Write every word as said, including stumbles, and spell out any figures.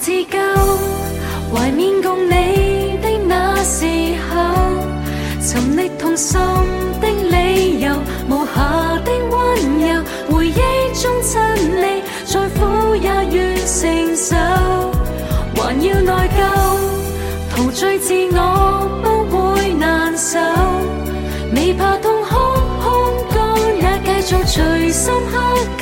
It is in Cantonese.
自救，懷緬共你的那時候，尋覓同心的理由，無瑕的溫柔，回憶中親你，再苦也願承受，還要內疚，陶醉自我不會難受，未怕痛哭空乾也繼續隨心刻